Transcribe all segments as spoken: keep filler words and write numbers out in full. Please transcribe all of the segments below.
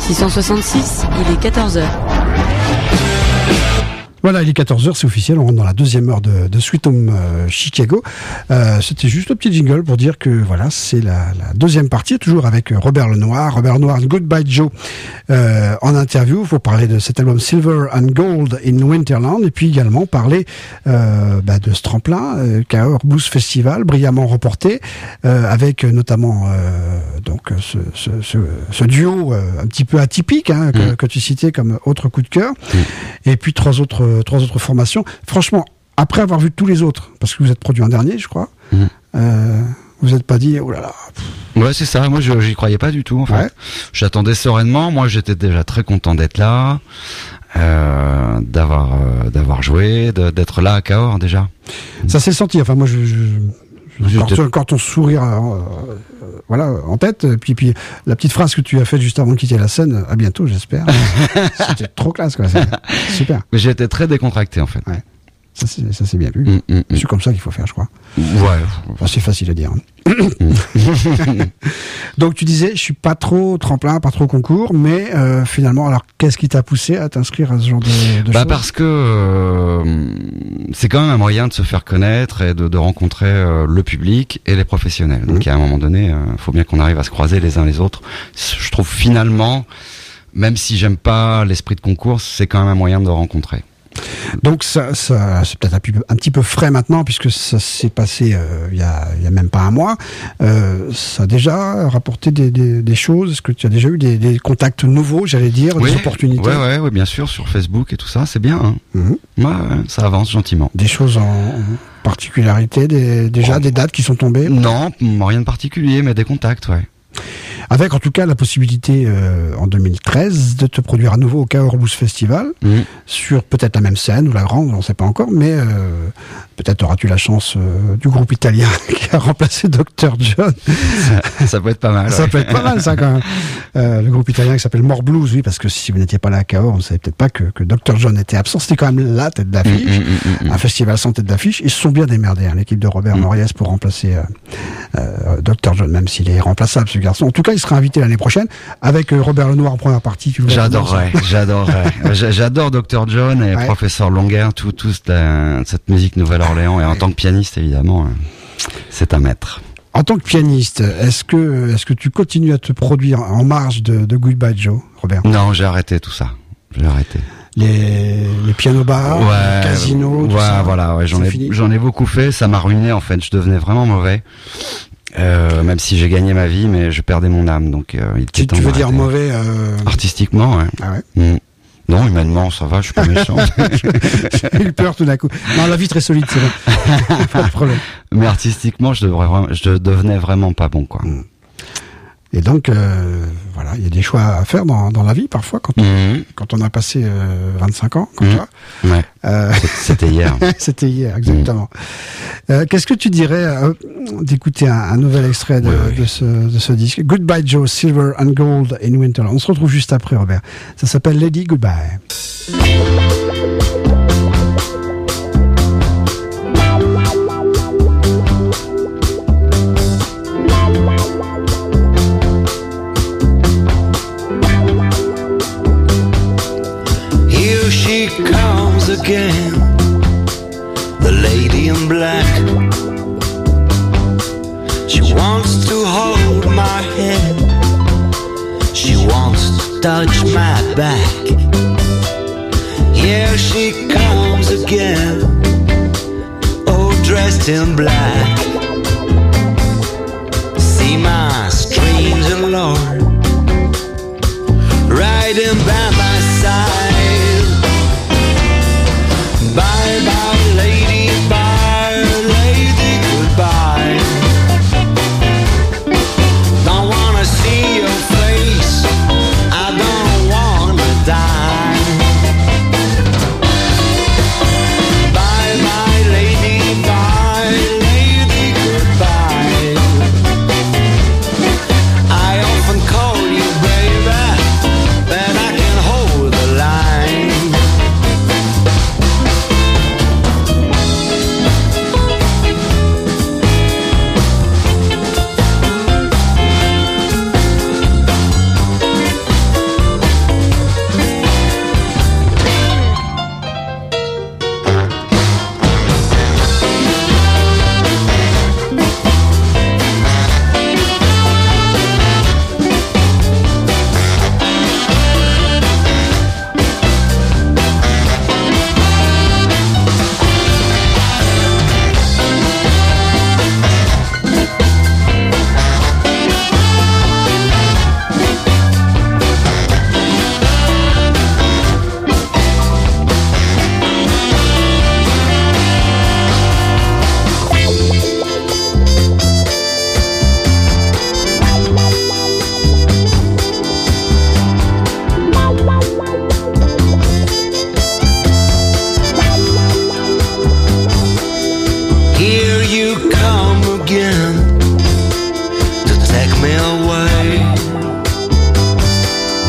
six cent soixante-six, il est quatorze heures. Voilà, il est quatorze heures, c'est officiel, on rentre dans la deuxième heure de, de Sweet Home euh, Chicago. Euh, c'était juste le petit jingle pour dire que voilà, c'est la, la deuxième partie, toujours avec Robert Lenoir. Robert Lenoir, Goodbye Joe, euh, en interview, pour parler de cet album Silver and Gold in Winterland, et puis également parler euh, bah, de ce tremplin, euh, Cahors Blues Festival, brillamment reporté, euh, avec notamment euh, donc ce, ce, ce, ce duo euh, un petit peu atypique hein, que, mmh. que tu citais comme autre coup de cœur, mmh. et puis trois autres trois autres formations. Franchement, après avoir vu tous les autres, parce que vous êtes produit en dernier, je crois, mmh. euh, vous n'êtes pas dit, oh là là. Pff. Ouais, c'est ça. Moi, je, j'y croyais pas du tout, en fait. Ouais. J'attendais sereinement. Moi, j'étais déjà très content d'être là, euh, d'avoir, euh, d'avoir joué, de, d'être là à Cahors, déjà. Ça s'est senti. Enfin, moi, je, je, je encore, encore ton sourire, euh, euh, voilà, en tête. Puis, puis, la petite phrase que tu as faite juste avant de quitter la scène, à bientôt, j'espère. C'était trop classe, quoi. C'est super. Mais j'ai été très décontracté, en fait. Ouais. Ça, c'est, ça c'est bien vu. Mm, mm, c'est mm. comme ça qu'il faut faire, je crois. Ouais. Enfin, c'est facile à dire. Donc, tu disais, je suis pas trop tremplin, pas trop concours, mais euh, finalement, alors, qu'est-ce qui t'a poussé à t'inscrire à ce genre de, de bah choses ? Parce que euh, c'est quand même un moyen de se faire connaître et de, de rencontrer euh, le public et les professionnels. Mm. Donc, à un moment donné, il euh, faut bien qu'on arrive à se croiser les uns les autres. Je trouve finalement, même si j'aime pas l'esprit de concours, c'est quand même un moyen de rencontrer. Donc ça, ça c'est peut-être un petit peu, un petit peu frais maintenant puisque ça s'est passé euh, il y a, il y a même pas un mois. Euh, ça a déjà rapporté des, des, des choses. Est-ce que tu as déjà eu des, des contacts nouveaux, j'allais dire, oui, des opportunités ? Oui, ouais, ouais, bien sûr, sur Facebook et tout ça, c'est bien. Hein. Mm-hmm. Ouais, ça avance gentiment. Des choses en particularité, des, déjà oh. des dates qui sont tombées ? Non, rien de particulier, mais des contacts, ouais. Avec en tout cas la possibilité euh, en deux mille treize de te produire à nouveau au Cahors Blues Festival mmh. sur peut-être la même scène ou la grande, on ne sait pas encore, mais euh, peut-être auras-tu la chance euh, du groupe italien qui a remplacé docteur John. Ça, ça peut être pas mal. Ça ouais. peut être pas mal ça quand même. Euh, le groupe italien qui s'appelle More Blues, oui, parce que si vous n'étiez pas là à Cahors, on ne savait peut-être pas que, que docteur John était absent. C'était quand même la tête d'affiche, mmh, mmh, mmh. un festival sans tête d'affiche. Ils se sont bien démerdés, hein, l'équipe de Robert mmh. Moriès pour remplacer euh, euh, docteur John, même s'il est remplaçable ce garçon. En tout cas, il sera invité l'année prochaine avec euh, Robert Lenoir en première partie. Tu j'adorerais, j'adorerais. J'adore docteur John et ouais. Professeur Longuer, tout, tout cette, euh, cette musique Nouvelle-Orléans et en ouais. tant que pianiste évidemment, euh, c'est un maître. En tant que pianiste, est-ce que est-ce que tu continues à te produire en marge de, de Goodbye Joe, Robert ? Non, j'ai arrêté tout ça. J'ai arrêté. Les, les pianos bars, ouais, les casinos, tout ouais, ça. Voilà, ouais, j'en ai, fini. j'en ai beaucoup fait. Ça m'a ruiné en fait. Je devenais vraiment mauvais. Euh, même si j'ai gagné ma vie, mais je perdais mon âme, donc euh, il était tu, temps tu veux d'arrêter. dire mauvais euh... Artistiquement, ouais. Ah ouais. Mmh. Non, humainement, ça va, je suis pas méchant. J'ai eu peur tout d'un coup. Non, la vie très solide, c'est bon. Pas de problème. Mais artistiquement, je devrais, vraiment, je devenais vraiment pas bon, quoi. Mmh. Et donc, euh, voilà, il y a des choix à faire dans, dans la vie parfois quand on, mmh. quand on a passé euh, vingt-cinq ans, comme mmh. toi. Ouais. Euh... C'était hier. C'était hier, exactement. Mmh. Euh, qu'est-ce que tu dirais euh, d'écouter un, un nouvel extrait de, oui, de, ce, de ce disque, Goodbye Joe, Silver and Gold in Winterland. On se retrouve juste après, Robert. Ça s'appelle Lady Goodbye. Again, the lady in black. She wants to hold my hand. She wants to touch my back. Here she comes again, oh, dressed in black. See my stranger Lord riding by my side. Bye bye lady, bye lady, goodbye. Don't wanna see your face, I don't wanna die. Bye bye lady, bye lady, goodbye. I often call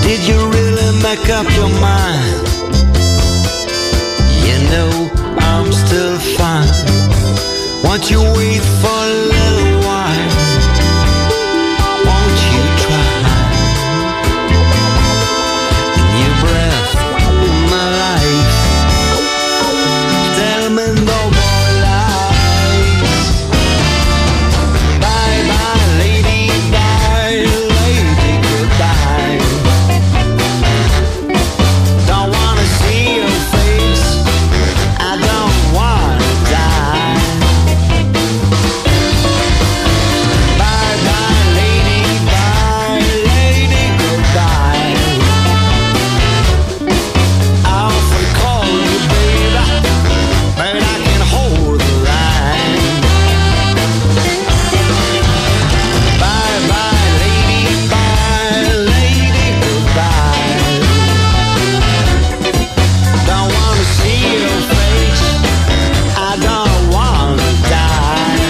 Did you really make up your mind? You know I'm still fine. Won't you wait for a little while? Won't you try? Your breath in my life. Tell me no more lies. Bye bye lady, bye lady, goodbye. Don't wanna see your face, I don't wanna die. Bye bye lady, bye lady, goodbye. I often call you baby, but I can hold the line. Bye bye lady, bye lady, goodbye. Don't wanna see your face, I don't wanna die.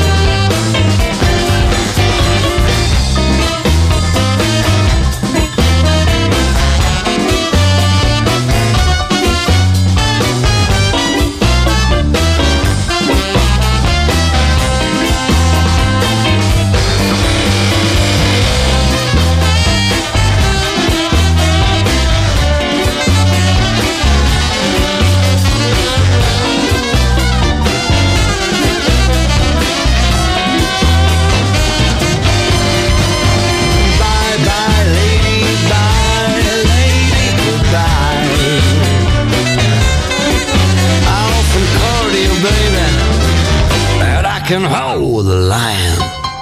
Bye bye lady, bye lady, goodbye. I often call you baby, but I can hold the line.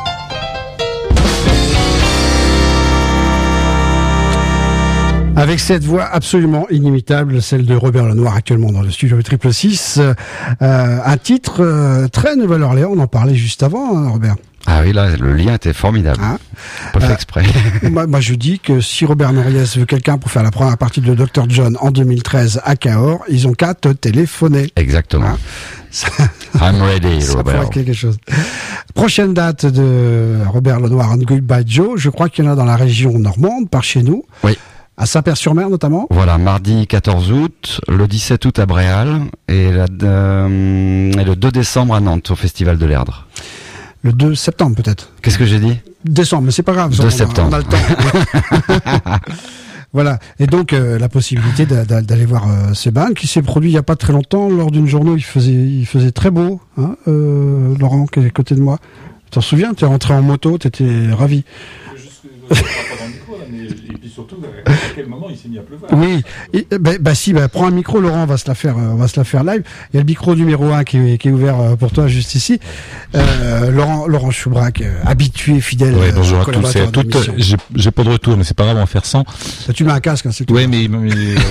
Avec cette voix absolument inimitable, celle de Robert Lenoir, actuellement dans le studio Triple Six. Euh, un titre euh, très Nouvelle-Orléans, on en parlait juste avant, hein, Robert. Ah oui, là, le lien était formidable. Hein Pas fait Euh, exprès. moi, moi, je dis que si Robert Noriès veut quelqu'un pour faire la première partie de docteur John en deux mille treize à Cahors, ils ont qu'à te téléphoner. Exactement. Hein Ça, I'm ready, ça pourrait Robert. être quelque chose. Prochaine date de Robert Lenoir and Goodbye Joe, je crois qu'il y en a dans la région normande, par chez nous. Oui. À Saint-Père-sur-Mer notamment. Voilà, mardi quatorze août, le dix-sept août à Bréal et, la, euh, et le deux décembre à Nantes au Festival de l'Erdre. Le deux septembre peut-être. Qu'est-ce que j'ai dit? Décembre, mais c'est pas grave. deux on a- septembre. On a le temps. Voilà. Et donc, euh, la possibilité d'a- d'a- d'aller voir euh, ce band qui s'est produit il y a pas très longtemps lors d'une journée où il faisait, il faisait très beau, hein, euh, Laurent, qui est à côté de moi. Tu t'en souviens? T'es rentré en moto, t'étais ravi. Juste, euh, pas dans le micro, là, mais, et puis surtout, à quel moment il s'est mis à pleuvoir. Oui, et, bah, bah si, bah, prends un micro, Laurent, on va se la faire, euh, on va se la faire live. Il y a le micro numéro un qui est, qui est ouvert euh, pour toi juste ici. Euh, Laurent, Laurent Choubrac, euh, habitué, fidèle. Ouais, euh, bonjour à tous et collaborateur à toutes. d'émission. J'ai, j'ai pas de retour, mais c'est pas grave, on va faire sans. Bah, tu mets un casque, hein, c'est tout. Ouais, mais, mais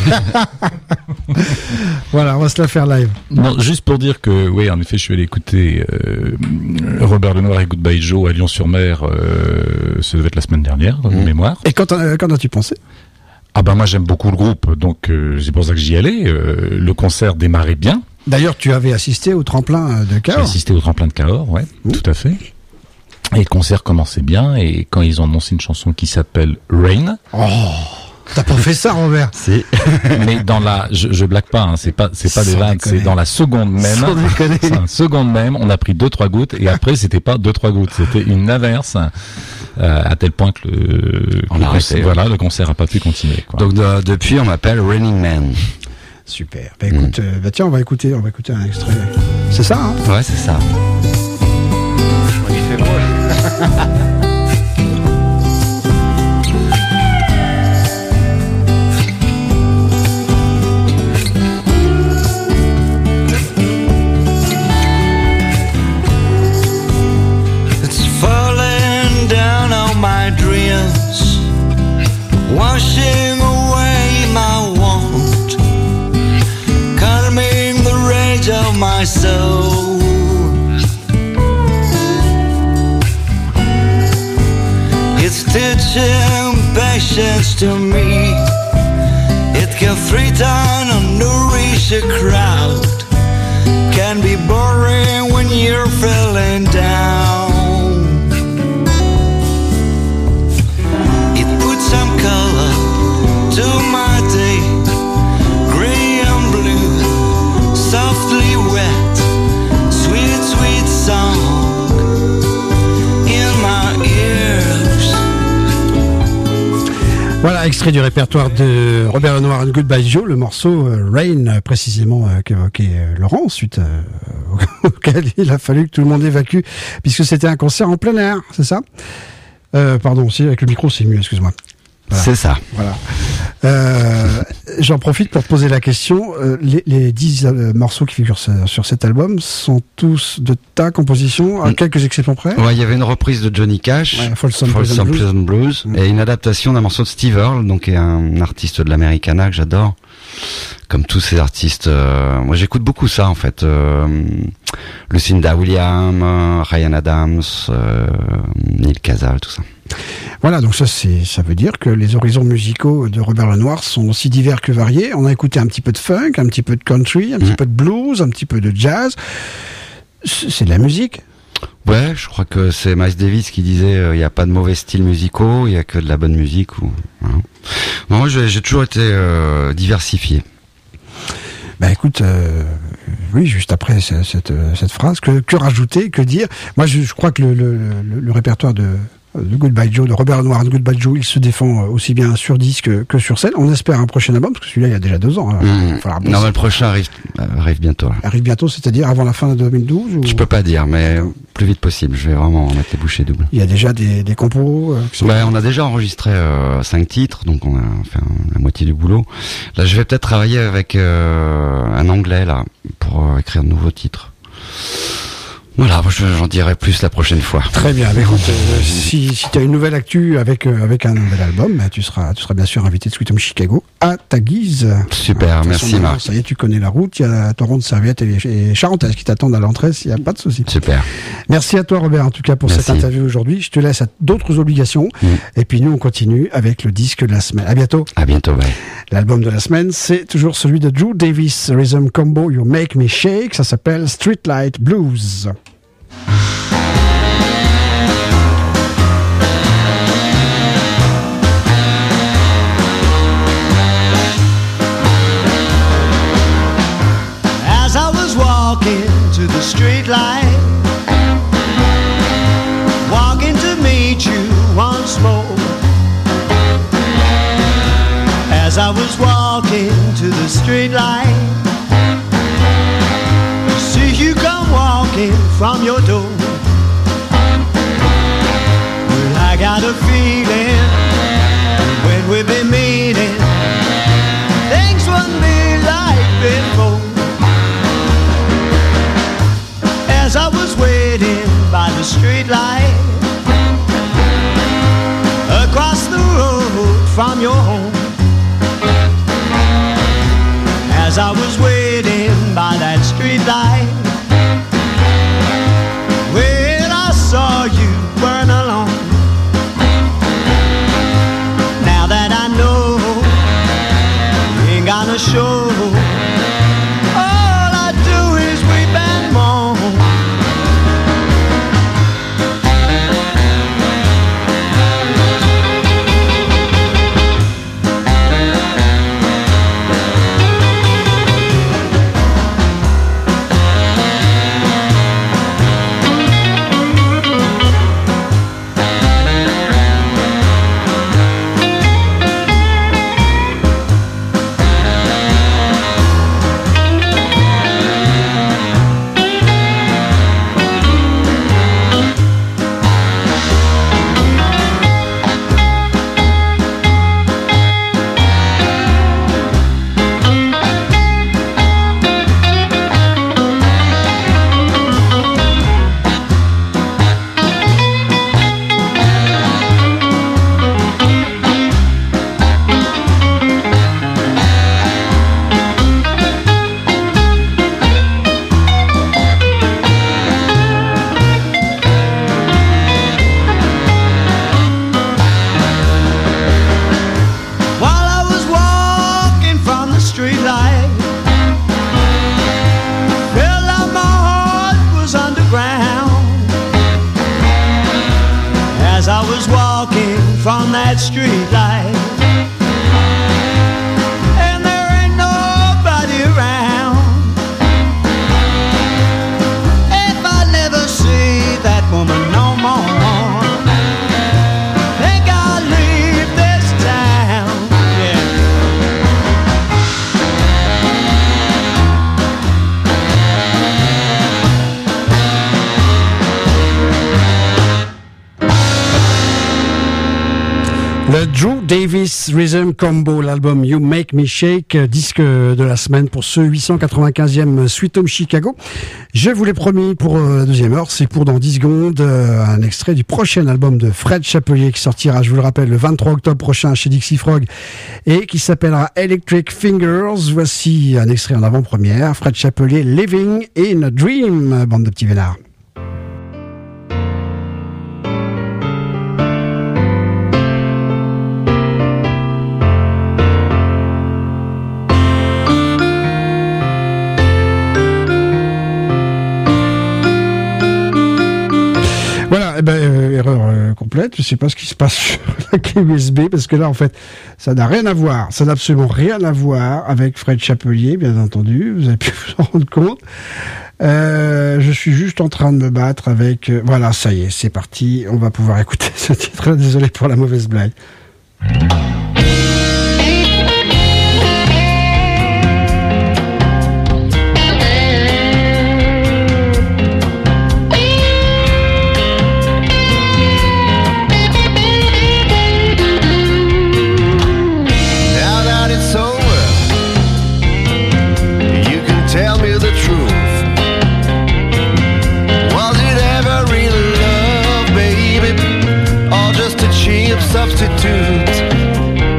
Voilà, on va se la faire live. non, juste pour dire que, oui, en effet, je suis allé écouter euh, Robert Lenoir et Goodbye Joe à Lyon-sur-Mer. Euh, ça devait être la semaine dernière, de Mmh. mémoire. Et quand, euh, quand as-tu pensé? Ah ben moi j'aime beaucoup le groupe, donc euh, c'est pour ça que j'y allais. Euh, le concert démarrait bien. D'ailleurs, tu avais assisté au tremplin euh, de J'ai Cahors. assisté au tremplin de Cahors, ouais, Mmh. tout à fait. Et le concert commençait bien, et quand ils ont annoncé une chanson qui s'appelle Rain, Oh, t'as pas fait ça, Robert? Si. mais dans la, je, je blague pas, hein, c'est pas, c'est pas des Sans vannes, déconner. c'est dans la seconde même. Sans déconner. C'est un seconde même, on a pris deux trois gouttes, et après c'était pas deux trois gouttes, c'était une averse, euh, à tel point que le, On le a concert, arrêté, voilà, le concert a pas pu continuer. Quoi. Donc de- depuis, on m'appelle Raining Man. Super. Bah écoute, euh, bah tiens, on va écouter, on va écouter un extrait. C'est ça, hein? Ouais, c'est ça. Il fait beau, là. It's falling down on my dreams, washing away my want, calming the rage of my soul. It's teaching patience to me. It can threaten and nourish a crowd, can be boring when you're feeling down. It puts some color Voilà, extrait du répertoire de Robert Lenoir and Goodbye Joe, le morceau euh, Rain, euh, précisément, euh, qu'évoquait euh, Laurent, suite euh, auquel il a fallu que tout le monde évacue, puisque c'était un concert en plein air, c'est ça euh, Pardon, si, avec le micro c'est mieux, excuse-moi. Voilà. C'est ça. Voilà. Euh, j'en profite pour te poser la question. Euh, les, les dix euh, morceaux qui figurent sur, sur cet album sont tous de ta composition, à Mm. quelques exceptions près. Ouais, il y avait une reprise de Johnny Cash, Ouais, Folsom Folsom Prison Blues. Prison Blues, Mm. et une adaptation d'un morceau de Steve Earle, donc qui est un artiste de l'Americana que j'adore. Comme tous ces artistes, euh, moi j'écoute beaucoup ça en fait. Euh, Lucinda Williams, euh, Ryan Adams, euh, Neil Casal, tout ça. Voilà, donc ça, c'est, ça veut dire que les horizons musicaux de Robert Lenoir sont aussi divers que variés. On a écouté un petit peu de funk, un petit peu de country, un petit Mm. peu de blues, un petit peu de jazz. C'est c'est de la musique. Ouais, je crois que c'est Miles Davis qui disait il n'y a pas de mauvais styles musicaux, il y a que de la bonne musique. Ou, voilà. Non, moi j'ai, j'ai toujours été euh, diversifié. Bah écoute, euh, oui, juste après cette, cette, cette phrase, que, que rajouter, que dire. Moi, je, je crois que le, le, le, le répertoire de, de Goodbye Joe, de Robert Lenoir and Goodbye Joe, il se défend aussi bien sur disque que, que sur scène. On espère un prochain album, parce que celui-là, il y a déjà deux ans. Hein. Mmh. Il va falloir bosser. Non, mais le prochain arrive, euh, arrive bientôt. Là. Arrive bientôt, c'est-à-dire avant la fin de deux mille douze ou... Je peux pas dire, mais plus vite possible. Je vais vraiment mettre les bouchées doubles. Il y a déjà des, des compos euh, qui sont... Ouais, on a déjà enregistré euh, cinq titres, donc on a fait un- la moitié du boulot. Là, je vais peut-être travailler avec euh, un anglais là pour euh, écrire de nouveaux titres. Voilà, je- j'en dirai plus la prochaine fois. Très bien. Mais écoute, euh, si, si tu as une nouvelle actu avec, euh, avec un nouvel album, bah, tu, seras, tu seras bien sûr invité de Sweet Home Chicago à ta guise. Super, De toute merci façon, Marc. Ça y est, tu connais la route. Il y a ton rond de serviette et les et charentaises qui t'attendent à l'entrée s'il n'y a pas de souci. Super. Merci à toi, Robert, en tout cas, pour Merci. cette interview aujourd'hui. Je te laisse à d'autres obligations. Mm. Et puis nous, on continue avec le disque de la semaine. À bientôt. À bientôt, bye. L'album de la semaine, c'est toujours celui de Drew Davis, Rhythm Combo You Make Me Shake. Ça s'appelle Streetlight Blues. As I was walking to the street light, walking to meet you once more. As I was walking to the street light, see you come walking from your door. Well, I got a feeling when we be meeting, things wouldn't be like before. As I was waiting by the street light, across the road from your home, as I was waiting by that street light, well, I saw you burn alone. Now that I know you ain't gonna show, all I do is weep and moan. While I was walking from the street light, felt like my heart was underground. As I was walking from that street light, and there ain't nobody around. If I never see that woman no more, think I'll leave this town. Davis Rhythm Combo, l'album You Make Me Shake, disque de la semaine pour ce huit cent quatre-vingt-quinzième Sweet Home Chicago. Je vous l'ai promis pour la deuxième heure, c'est pour dans dix secondes, un extrait du prochain album de Fred Chapelier qui sortira, je vous le rappelle, le vingt-trois octobre prochain chez Dixie Frog et qui s'appellera Electric Fingers. Voici un extrait en avant-première, Fred Chapelier, Living in a Dream, bande de petits vénards. Voilà, eh ben, euh, erreur euh, complète, je sais pas ce qui se passe sur la clé U S B, parce que là, en fait, ça n'a rien à voir, ça n'a absolument rien à voir avec Fred Chapelier, bien entendu, vous avez pu vous en rendre compte. Euh, je suis juste en train de me battre avec... Euh, voilà, ça y est, c'est parti, on va pouvoir écouter ce titre, désolé pour la mauvaise blague. Substitute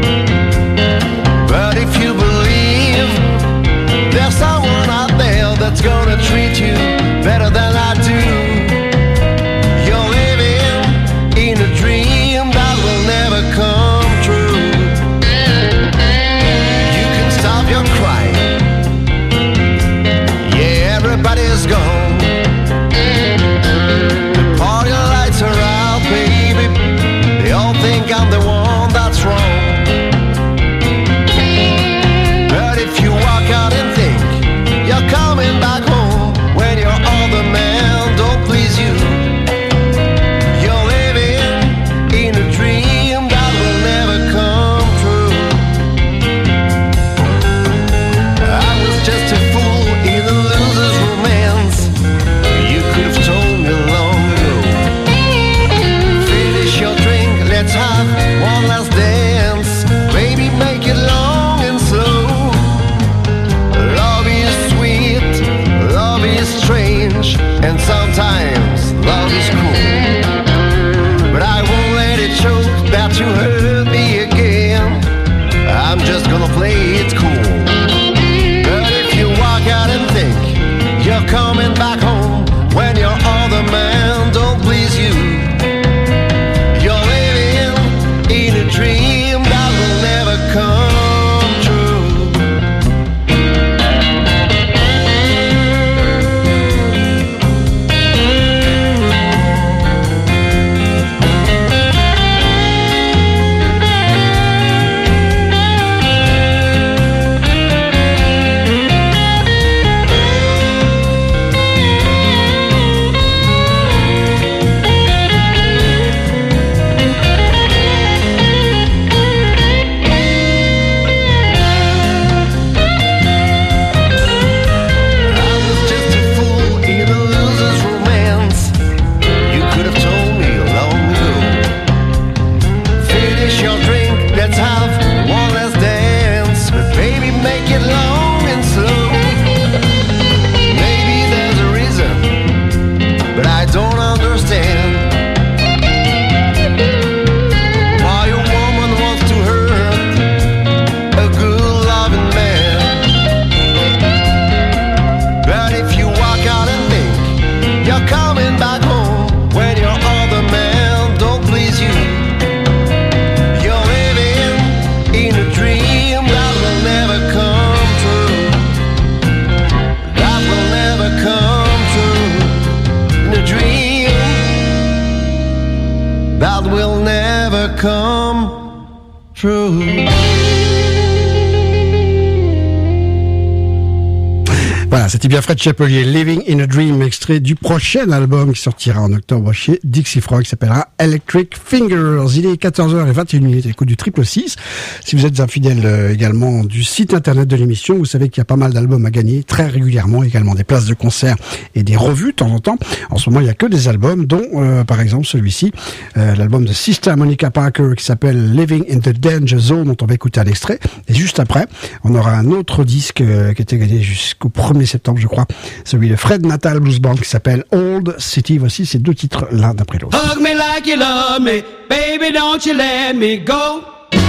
Voilà, c'était bien Fred Chapelier, Living in a Dream, extrait du prochain album qui sortira en octobre chez Dixie Frog, qui s'appellera Electric Fingers. Il est quatorze heures vingt et une minutes, écoute du triple six. Si vous êtes un fidèle euh, également du site internet de l'émission, vous savez qu'il y a pas mal d'albums à gagner très régulièrement, également des places de concert et des revues de temps en temps. En ce moment, il n'y a que des albums, dont euh, par exemple celui-ci, euh, l'album de Sister Monica Parker qui s'appelle Living in the Danger Zone, dont on va écouter un extrait. Et juste après, on aura un autre disque euh, qui était gagné jusqu'au premier septembre, je crois, celui de Fred Natal Blues Band qui s'appelle Old City. Voici ces deux titres l'un d'après l'autre. Hug me like you love me, baby, don't you let me go.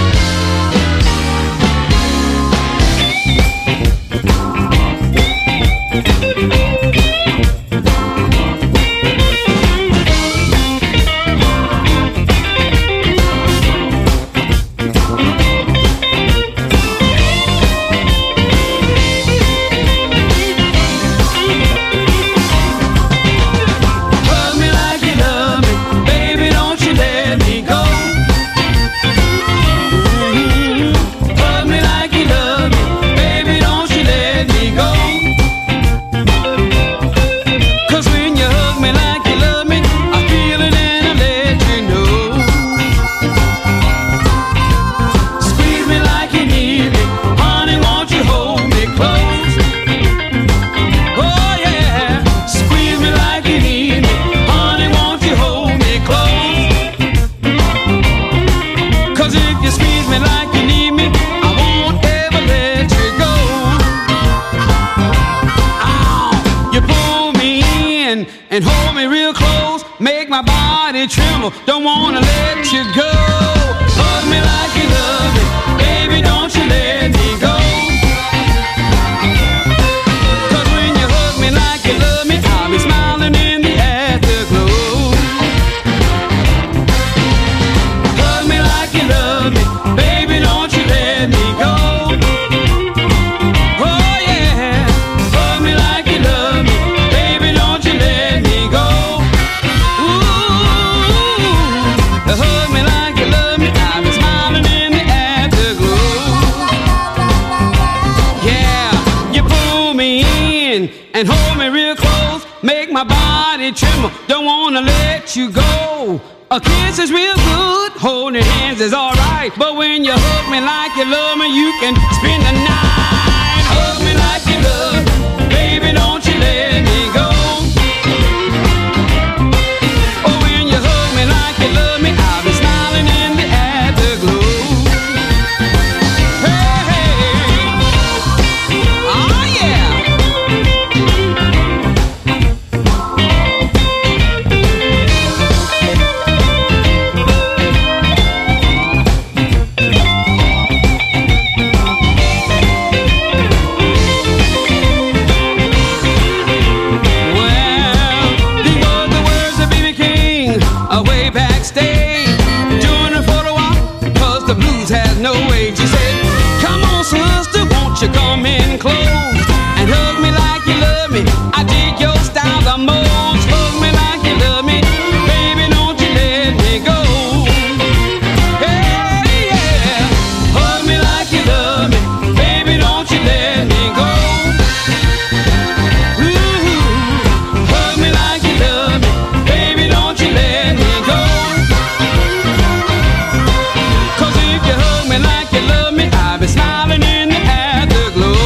And hold me real close, make my body tremble. Don't wanna let you go. Hug me like you love me, baby, don't you let me go. Cause when you hug me like you love me, I'll be smiling in the afterglow. Hug me like you love me, baby, don't you let me go. Oh yeah, hug me like you love me, baby, don't you let me go. Hug me like you love me, I'll be smiling in the afterglow. Yeah, you pull me in and hold me real close, make my body tremble, don't wanna let you go. A kiss is real good, holding hands is alright, but when you hug me like you love me, you can spend the night. Hug me like you love me, baby, don't you let me go. Oh, when you hug me like you love me, I'll be smiling in the afterglow. Hey, hey, oh yeah. Come in close and hug me like you love me. I dig your style the most. Hug me like you love me, baby, don't you let me go. Hey, yeah, hug me like you love me, baby, don't you let me go. Ooh, hug me like you love me, baby, don't you let me go. Cause if you hug me like you love me, I'll be smiling in the afterglow.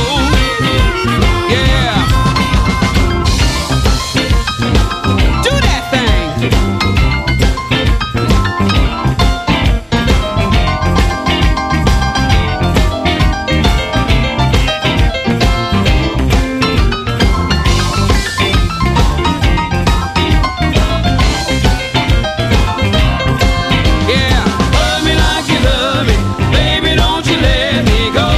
Yeah. Do that thing. Yeah. Hug me like you love me, baby, don't you let me go.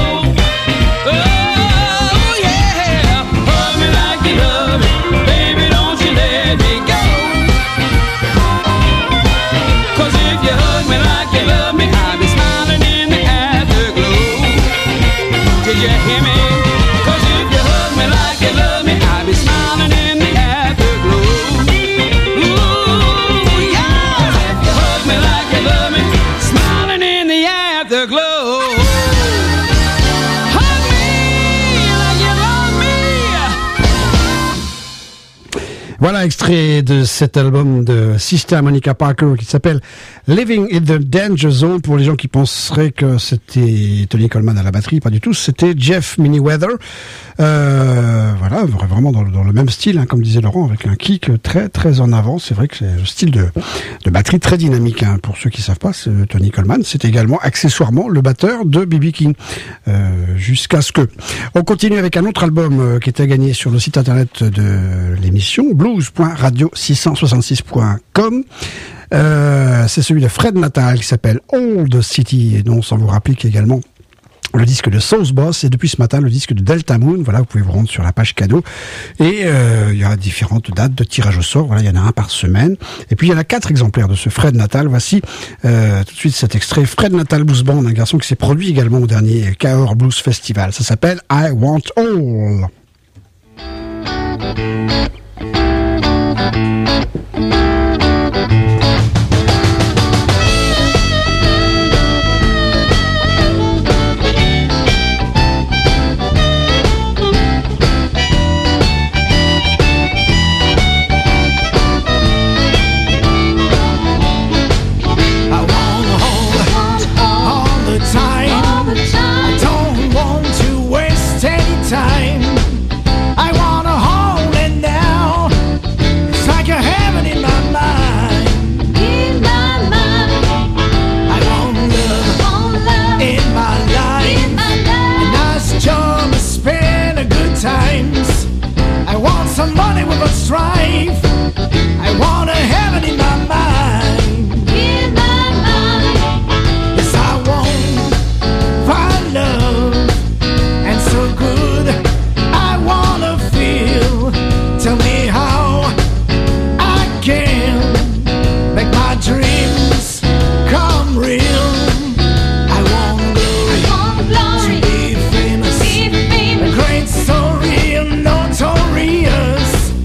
Oh yeah, hug me like you love me, baby, don't you let me go. Cause if you hug me like you love me, I'll be smiling in the afterglow. Did you hear me? Cause if you hug me like you love me, I'll be smiling in the afterglow. Ooh yeah, if you hug me like you love me, smiling in the afterglow. Hug me like you love me, Voilà, extrait de cet album de Sister Monica Parker qui s'appelle Living in the Danger Zone. Pour les gens qui penseraient que c'était Tony Coleman à la batterie, pas du tout, c'était Jeff Miniweather. Euh, voilà, vraiment dans, dans le même style, hein, comme disait Laurent, avec un kick très très en avant. C'est vrai que c'est un style de, de batterie très dynamique. Hein. Pour ceux qui savent pas, c'est Tony Coleman, c'est également accessoirement le batteur de B B King. Euh, jusqu'à ce que... On continue avec un autre album euh, qui était à gagner sur le site internet de l'émission, blues point radio six cent soixante-six point com. Euh, c'est celui de Fred Natal qui s'appelle Old City, et dont, sans vous rappeler qu'également le disque de Sauce Boss, et depuis ce matin le disque de Delta Moon. Voilà, vous pouvez vous rendre sur la page cadeau, et euh, il y a différentes dates de tirage au sort. Voilà, il y en a un par semaine, et puis il y en a quatre exemplaires de ce Fred Natal. Voici euh, tout de suite cet extrait Fred Natal Blues Band, un garçon qui s'est produit également au dernier Cahors Blues Festival. Ça s'appelle I Want All. Strife. I want a heaven in my mind. In my mind. Yes, I want find love, and so good I wanna feel. Tell me how I can make my dreams come real. I want glory, I want glory. To be famous, be famous. A great story, notorious.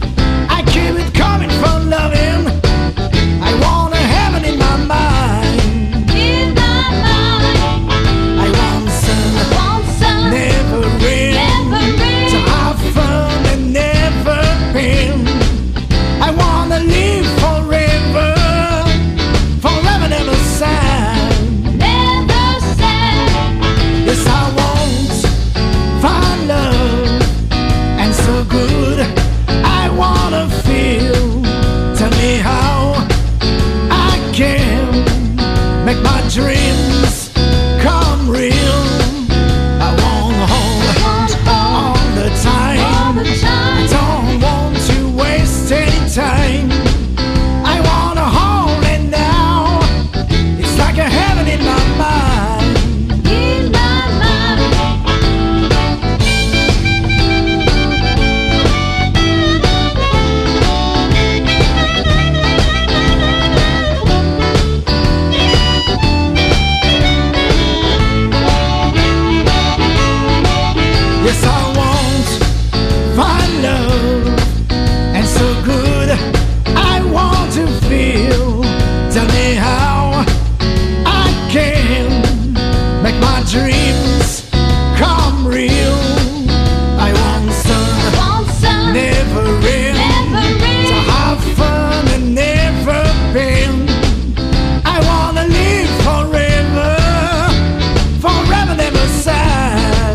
Make my dreams come real. I want home all the time. I don't want to waste any time. I want a home and now it's like a heaven in my mind. In my mind. Yes, I want find love, and so good I want to feel. Tell me how I can make my dreams come real. I want sun, I want sun. Never end, never end. To have fun and never bend. I wanna live forever, forever never sad.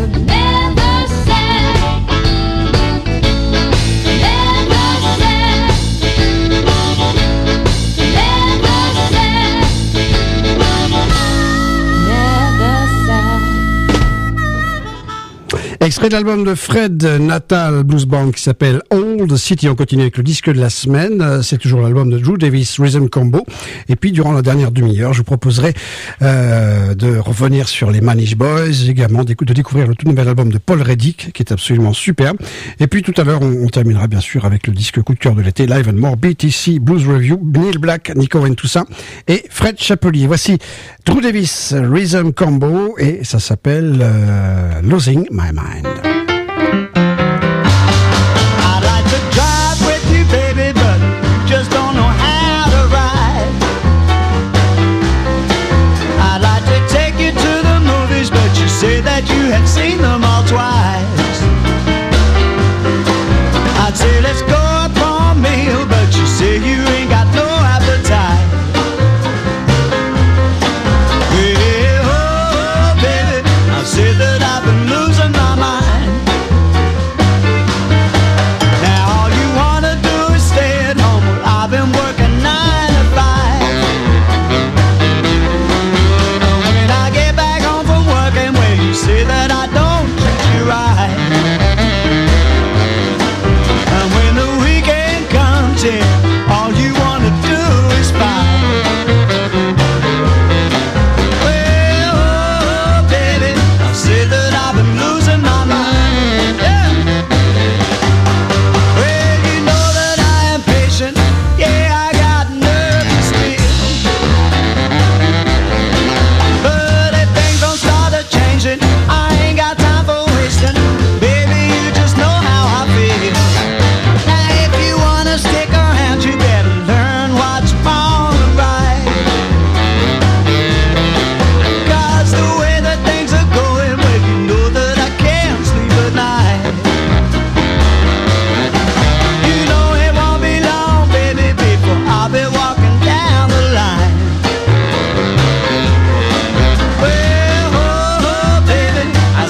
Extrait de l'album de Fred Natal Blues Band qui s'appelle Old City. On continue avec le disque de la semaine. C'est toujours l'album de Drew Davis Rhythm Combo. Et puis, durant la dernière demi-heure, je vous proposerai euh, de revenir sur les Manish Boys, également de découvrir le tout nouvel album de Paul Reddick, qui est absolument superbe. Et puis, tout à l'heure, on, on terminera bien sûr avec le disque coup de cœur de l'été, Live and More, B T C, Blues Review, Neil Black, Nico and Toussaint et Fred Chapelier. Voici Drew Davis Rhythm Combo et ça s'appelle euh, Losing My Mind. I'd like to drive with you, baby, but just don't know how to ride. I'd like to take you to the movies, but you say that you had seen them all twice. I'd say let's go out for a meal,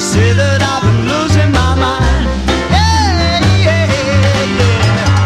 say that I've been losing my mind. Yeah, yeah, yeah.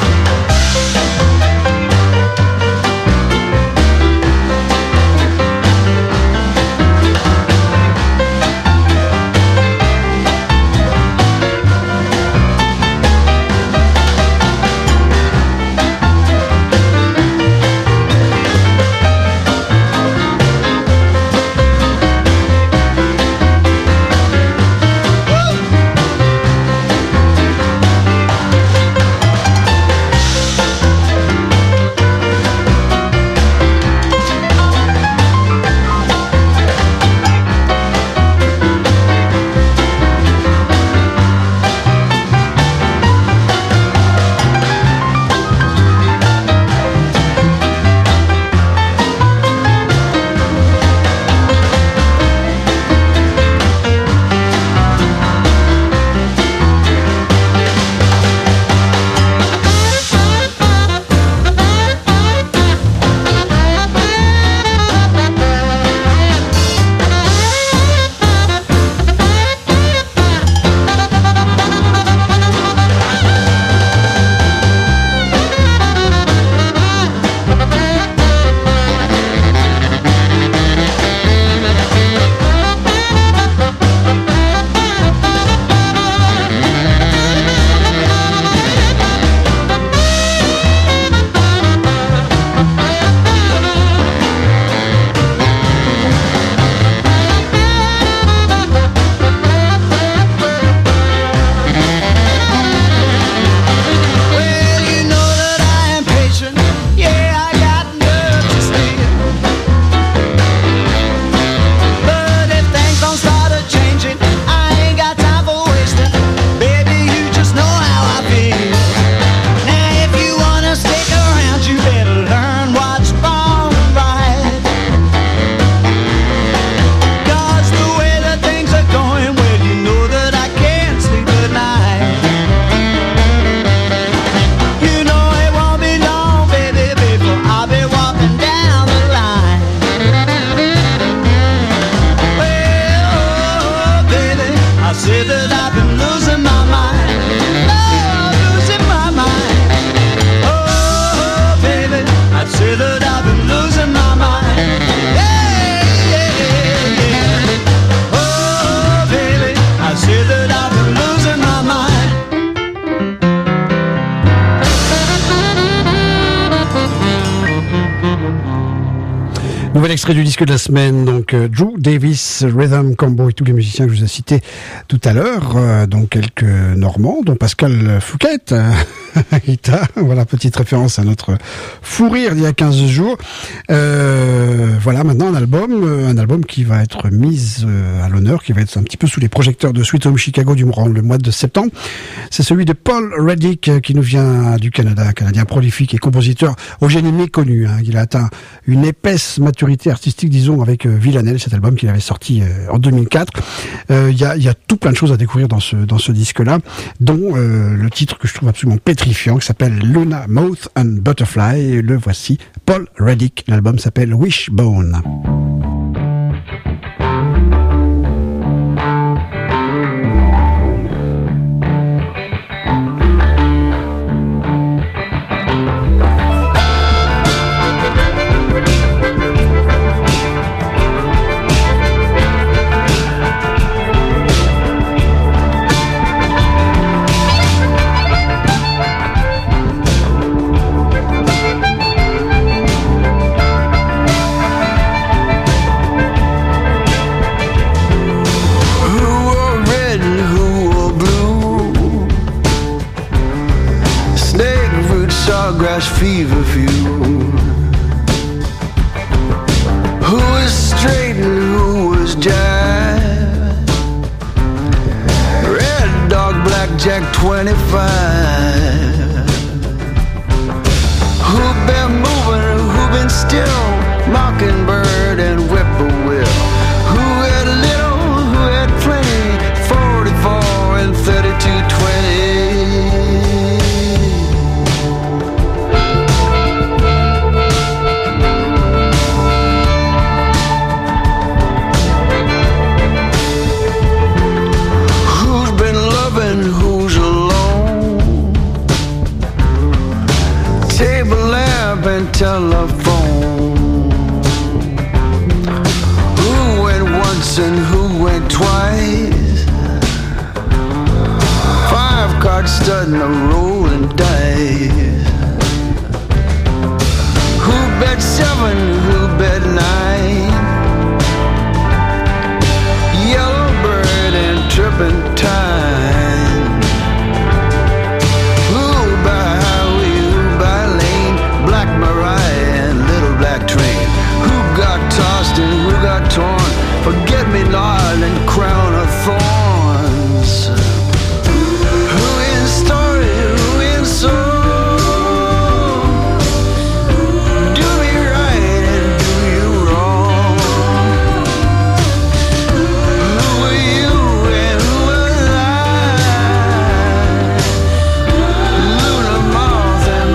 Nouvel extrait du disque de la semaine, donc euh, Drew Davis, Rhythm Combo et tous les musiciens que je vous ai cités tout à l'heure, euh, donc quelques Normands, dont Pascal Fouquet, euh, guitare, voilà, petite référence à notre fou rire d'il y a quinze jours. Euh, voilà, maintenant un album, euh, un album qui va être mis euh, à l'honneur, qui va être un petit peu sous les projecteurs de Sweet Home Chicago durant le mois de septembre. C'est celui de Paul Reddick, euh, qui nous vient du Canada, canadien prolifique et compositeur au génie méconnu, hein. Il a atteint une épaisse maturité artistique, disons, avec euh, Villanelle, cet album qu'il avait sorti euh, en deux mille quatre. Il euh, y, a, y a tout plein de choses à découvrir dans ce, dans ce disque-là, dont euh, le titre que je trouve absolument pétrifiant, qui s'appelle Luna, Moth and Butterfly. Le voici, Paul Reddick. L'album s'appelle Wishbone. Fever view. Who was straight and who was jive? Red dog, blackjack, twenty-five. Who been moving, who been still? Mockingbird and whippoorwill. Who had little, who had plenty? Forty-four and thirty-two twenty. card studding the rolling dice. Who bet seven, who bet nine? Yellow bird and turpentine. Who by highway, who by lane? Black Mariah and little black train. Who got tossed and who got torn? Forget me not and crown of thorns. Who in story, who in soul? Do me right and do you wrong. Who are you and who am I? Luna moth and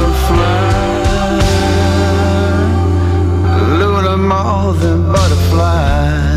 butterfly. Luna moth and butterfly.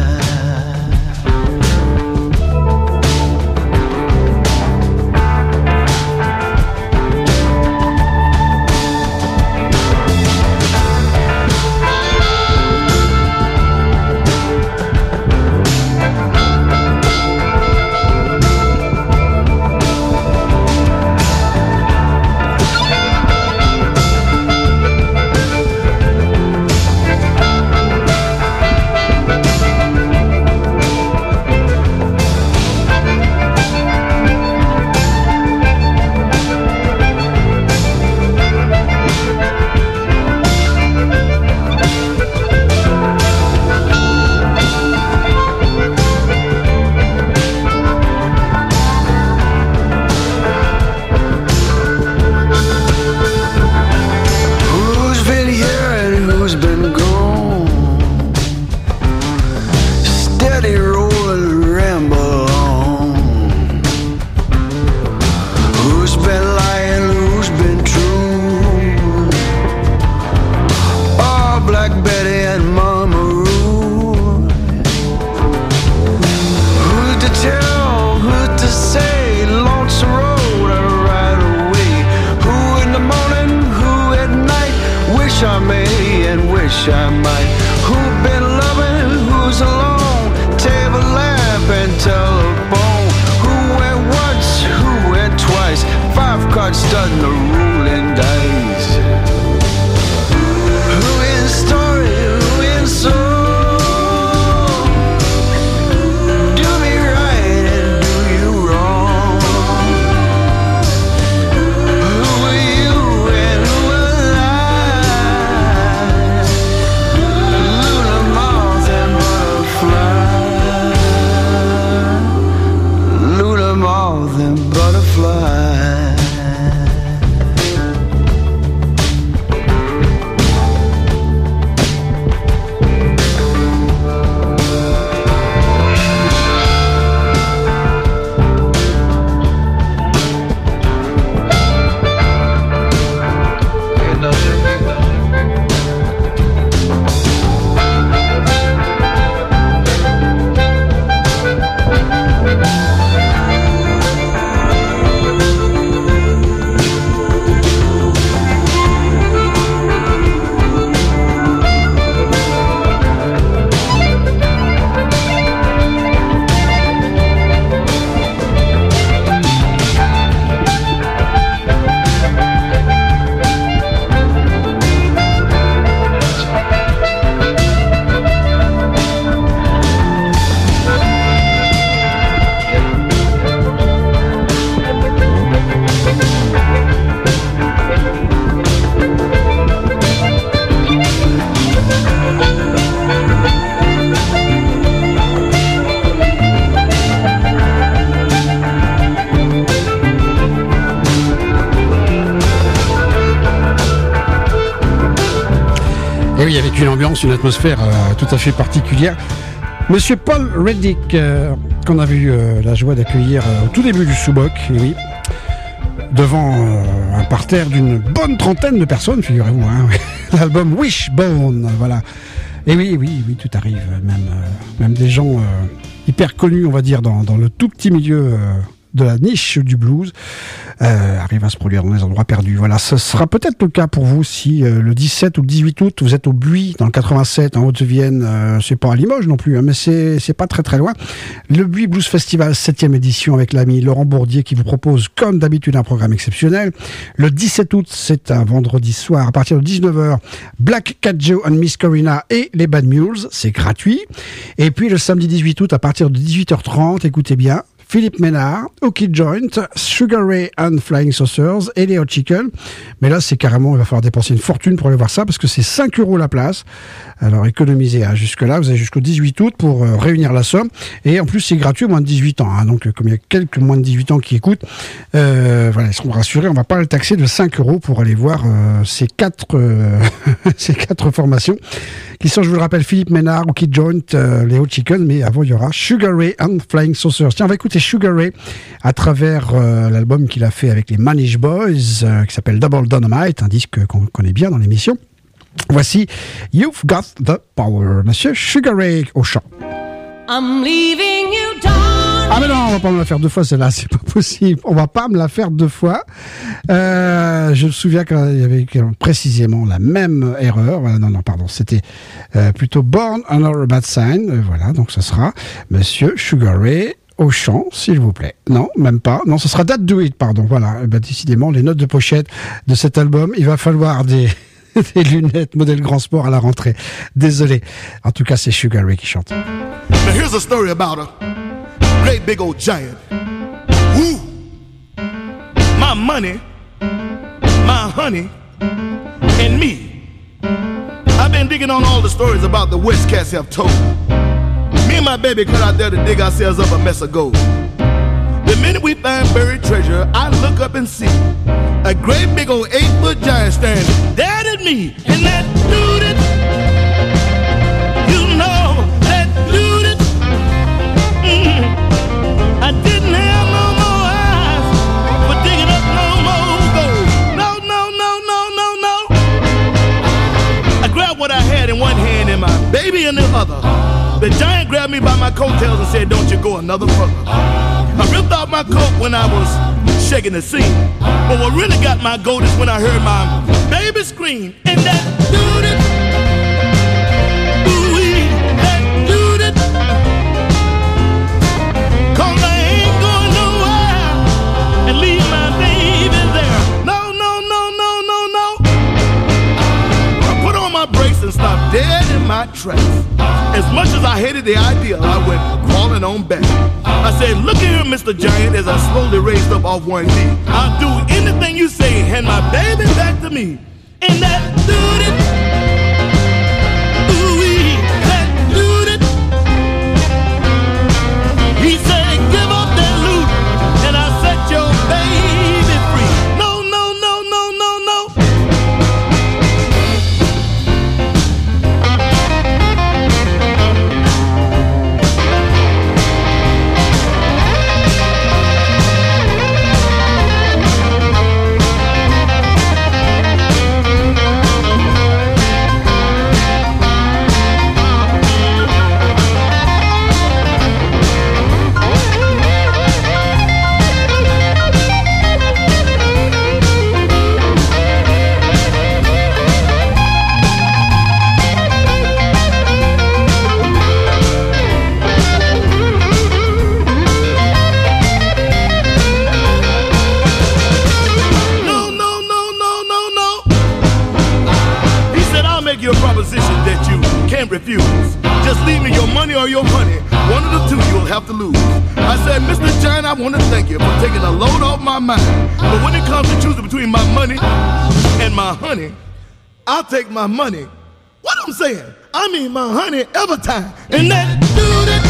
Et oui, avec une ambiance, une atmosphère euh, tout à fait particulière. Monsieur Paul Reddick, euh, qu'on avait eu euh, la joie d'accueillir euh, au tout début du Sous-Boc, et oui, devant euh, un parterre d'une bonne trentaine de personnes, figurez-vous, hein, l'album Wishbone, voilà. Et oui, oui, oui, tout arrive, même, euh, même des gens euh, hyper connus, on va dire, dans, dans le tout petit milieu euh, de la niche du blues euh, arrive à se produire dans des endroits perdus. Voilà, ce sera peut-être le cas pour vous si euh, le dix-sept ou le dix-huit août vous êtes au Buis dans le quatre-vingt-sept en Haute-Vienne. Euh, c'est pas à Limoges non plus, hein, mais c'est c'est pas très très loin. Le Buis Blues Festival septième édition avec l'ami Laurent Bourdier qui vous propose comme d'habitude un programme exceptionnel. Le dix-sept août, c'est un vendredi soir à partir de dix-neuf heures. Black Cat Joe and Miss Corina et les Bad Mules, c'est gratuit. Et puis le samedi dix-huit août à partir de dix-huit heures trente, écoutez bien, Philippe Ménard, Okie Joint, Sugar Ray and Flying Saucers et les Hot Chicken. Mais là, c'est carrément, il va falloir dépenser une fortune pour aller voir ça parce que c'est cinq euros la place. Alors économisez, hein. Jusque-là, vous avez jusqu'au dix-huit août pour euh, réunir la somme. Et en plus, c'est gratuit au moins de dix-huit ans. Hein. Donc, comme il y a quelques moins de dix-huit ans qui écoutent, euh, voilà, ils seront rassurés. On va pas le taxer de cinq euros pour aller voir euh, ces quatre euh, ces quatre formations qui sont, je vous le rappelle, Philippe Ménard, Okie Joint, euh, les Hot Chicken, mais avant il y aura Sugar Ray and Flying Saucers. Tiens, on va écouter Sugar Ray à travers euh, l'album qu'il a fait avec les Manish Boys, euh, qui s'appelle Double Dynamite, un disque qu'on connaît bien dans l'émission. Voici You've Got the Power, Monsieur Sugar Ray au chant. I'm leaving you, darling. Ah mais non, on va pas me la faire deux fois celle-là, c'est pas possible. On va pas me la faire deux fois. Euh, je me souviens qu'il y avait précisément la même erreur. Voilà, non, non, pardon, c'était euh, plutôt Born Under a Bad Sign. Euh, voilà, donc ce sera Monsieur Sugar Ray au chant, s'il vous plaît. Non, même pas. Non, ce sera That Do It, pardon. Voilà, eh ben, décidément, les notes de pochette de cet album, il va falloir des... des lunettes modèle Grand Sport à la rentrée. Désolé. En tout cas, c'est Sugar Ray qui chante. Now here's a story about a great big old giant. Woo! My money, my honey, and me. I've been digging on all the stories about the West cats have told. Me and my baby cut out there to dig ourselves up a mess of gold. The minute we find buried treasure, I look up and see a great big old eight-foot giant standing there at me. And that dude, it, you know, that dude, it, mm, I didn't have no more eyes for digging up no more gold. No, no, no, no, no, no. I grabbed what I had in one hand and my baby in the other. The giant grabbed me by my coattails and said, don't you go another further. I ripped off my coat when I was shaking the scene. But what really got my goat is when I heard my baby scream. And that dude it, ooh-wee, that dude it. Cause I ain't going nowhere and leave my baby there. No, no, no, no, no, no. I put on my brakes and stopped dead in my tracks. As much as I hated the idea, I went crawling on back. I said, look here, Mister Giant, as I slowly raised up off one knee. I'll do anything you say, hand my baby back to me. And that dude it, ooh-wee, that dude it. He said, give up that loot, and I'll set your baby free. No, no, no, no, no, no. Refuse. Just leave me your money or your honey. One of the two you'll have to lose. I said, Mister Giant, I want to thank you for taking a load off my mind. But when it comes to choosing between my money and my honey, I'll take my money. What I'm saying? I mean my honey every time. And that dude it.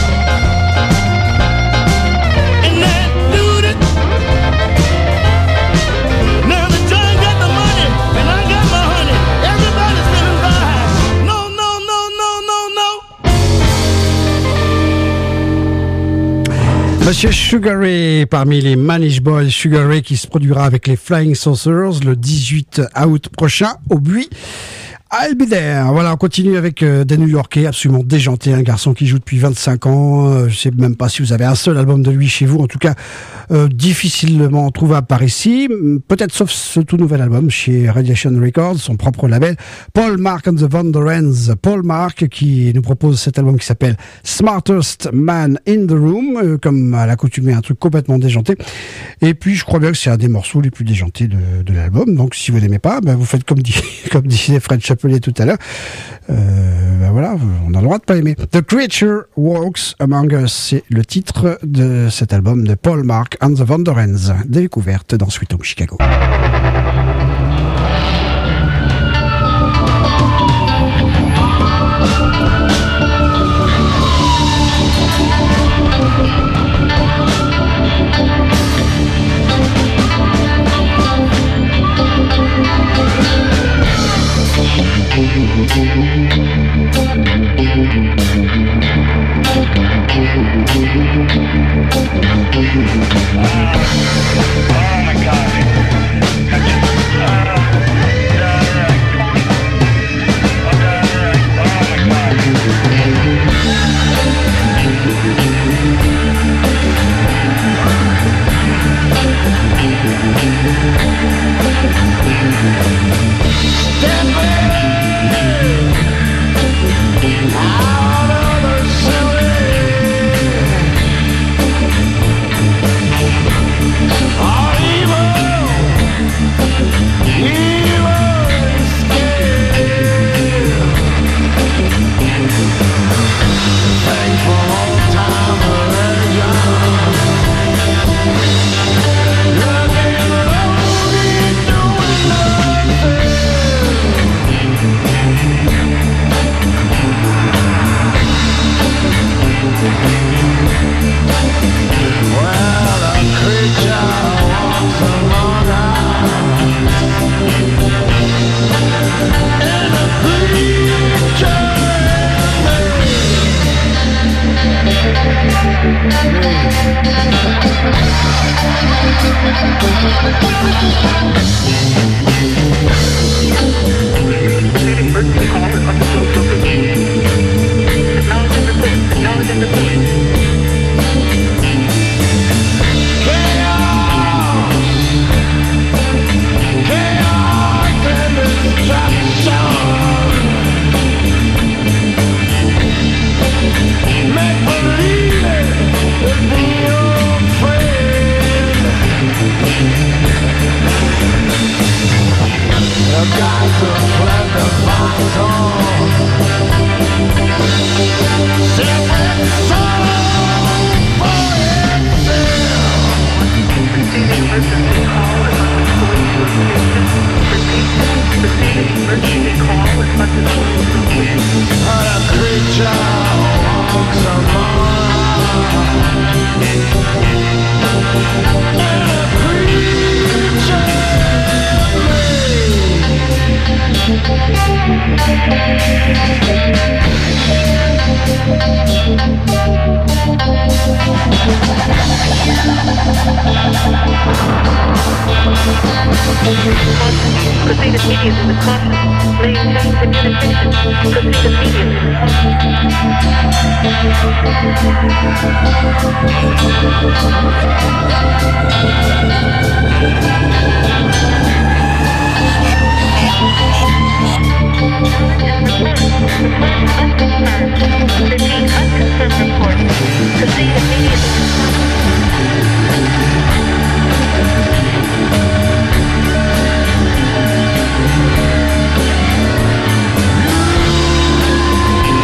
And that dude it. Now the giant got the money and I got my honey. Everybody's feeling fine. Monsieur Sugar Ray, parmi les Manish Boys, Sugar Ray qui se produira avec les Flying Saucers le dix-huit août prochain au Buis. I'll be there. Voilà, on continue avec euh, des New-Yorkais absolument déjantés, un garçon qui joue depuis vingt-cinq ans. Euh, je sais même pas si vous avez un seul album de lui chez vous. En tout cas, euh, difficilement trouvable par ici. Peut-être sauf ce tout nouvel album chez Radiation Records, son propre label. Paul Mark and the Wanderers. Paul Mark qui nous propose cet album qui s'appelle Smartest Man in the Room, euh, comme à l'accoutumée, un truc complètement déjanté. Et puis, je crois bien que c'est un des morceaux les plus déjantés de, de l'album. Donc, si vous n'aimez pas, ben, vous faites comme dit, comme disait Fred Chapelet tout à l'heure. Euh, ben voilà, on a le droit de pas aimer. The Creature Walks Among Us, c'est le titre de cet album de Paul Mark and the Wanderers. Découverte dans Sweet Home Chicago.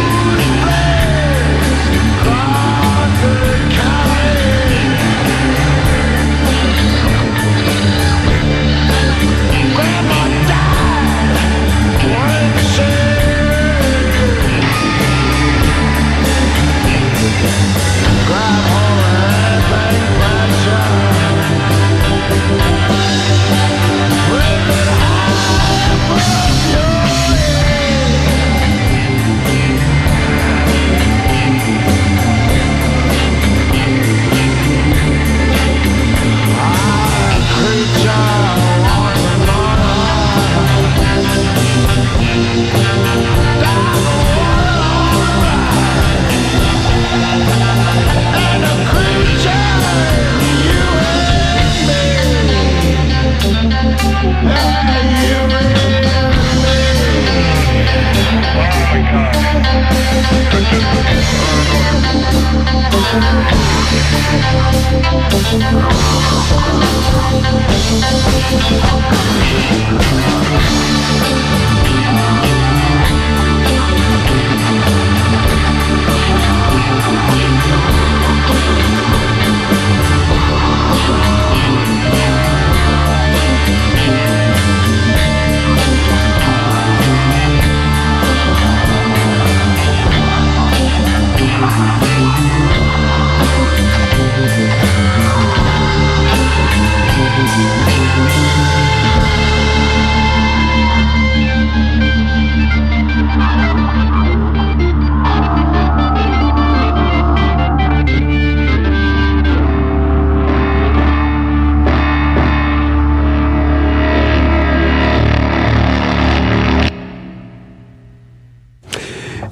County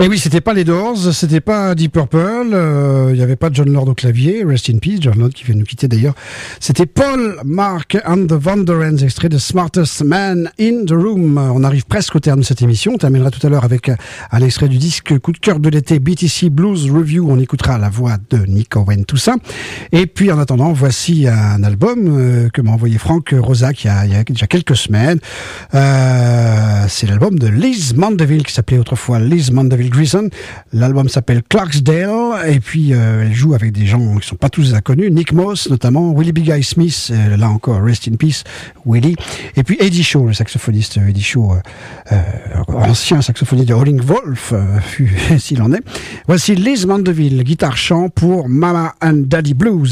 Et oui, c'était pas les Doors, c'était pas Deep Purple, il euh, y avait pas John Lord au clavier, rest in peace, John Lord qui vient de nous quitter d'ailleurs. C'était Paul, Mark and the Wanderers, extrait de Smartest Man in the Room. On arrive presque au terme de cette émission. On terminera tout à l'heure avec un extrait du disque coup de cœur de l'été B T C Blues Review. On écoutera la voix de Nick Owen Toussaint. Et puis en attendant, voici un album euh, que m'a envoyé Franck Rosac il y a, il y a déjà quelques semaines. Euh, c'est l'album de Liz Mandeville qui s'appelait autrefois Liz Mandeville Grison. L'album s'appelle Clarksdale et puis euh, elle joue avec des gens qui sont pas tous inconnus, Nick Moss notamment, Willie Big Guy Smith, euh, là encore Rest in Peace Willie, et puis Eddie Shaw, le saxophoniste Eddie Shaw, euh, euh, ancien saxophoniste de Howlin' Wolf, euh, s'il en est. Voici Liz Mandeville, guitare chant pour Mama and Daddy Blues.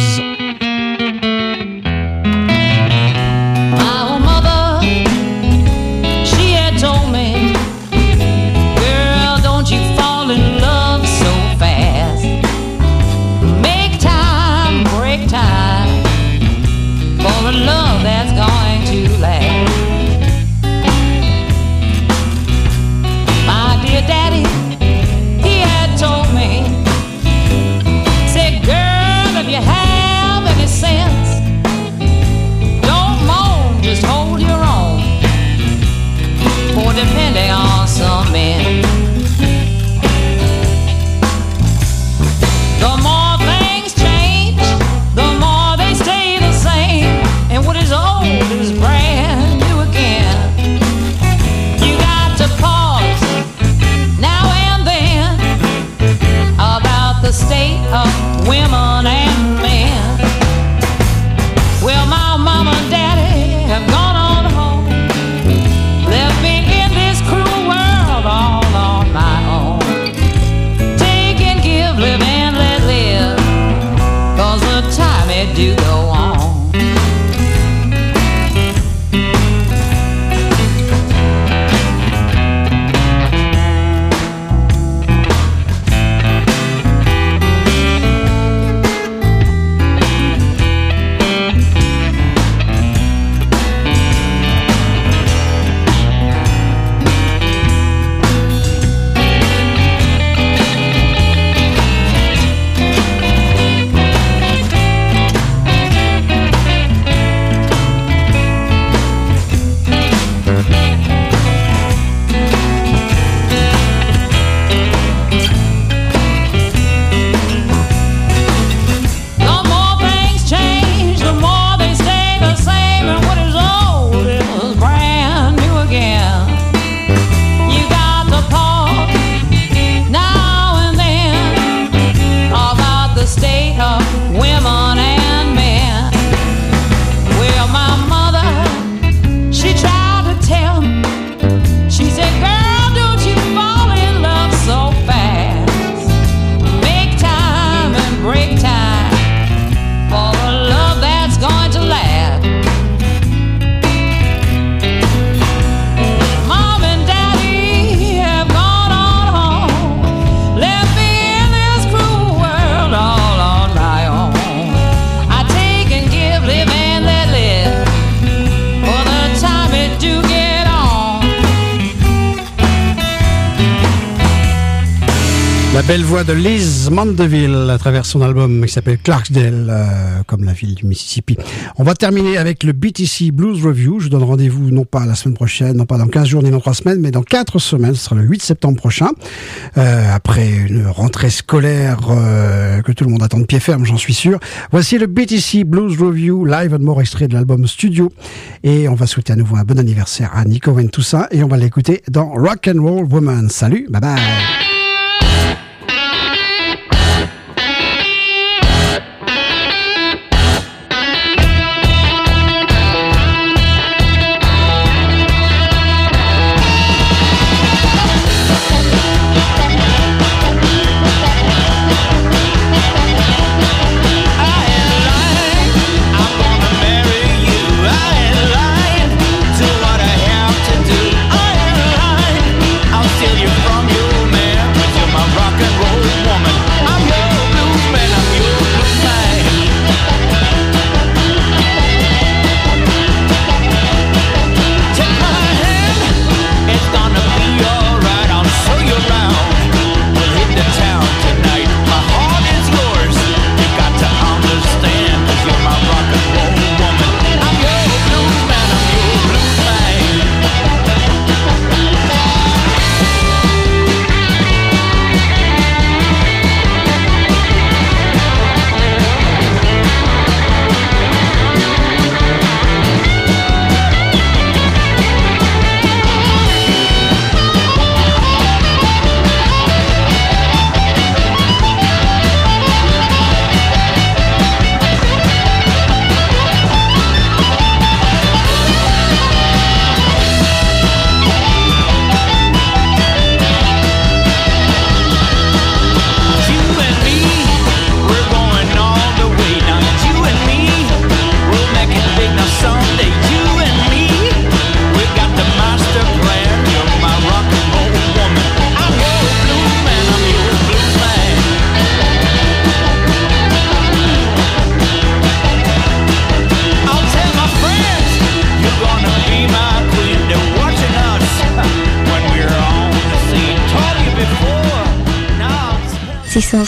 Love that's going to last. My dear daddy, he had told me, said, girl, if you have any sense, don't moan, just hold your own, for depending on some men, the more things change, the more they stay the same. And what is old is brand new again. You got to pause now and then about the state of women and men. Well, my mama and daddy have gone on home, left me in this cruel world all on my own. Take and give, live and let live, 'cause the time it do go on. La belle voix de Liz Mandeville à travers son album qui s'appelle Clarksdale, euh, comme la ville du Mississippi. On va terminer avec le B T C Blues Review. Je vous donne rendez-vous non pas la semaine prochaine, non pas dans quinze jours ni dans trois semaines, mais dans quatre semaines. Ce sera le huit septembre prochain. Euh, après une rentrée scolaire euh, que tout le monde attend de pied ferme, j'en suis sûr. Voici le B T C Blues Review, live and more, extrait de l'album Studio. Et on va souhaiter à nouveau un bon anniversaire à Nick Owen Toussaint. Et on va l'écouter dans Rock and Roll Woman. Salut, bye bye. From you, man. six cent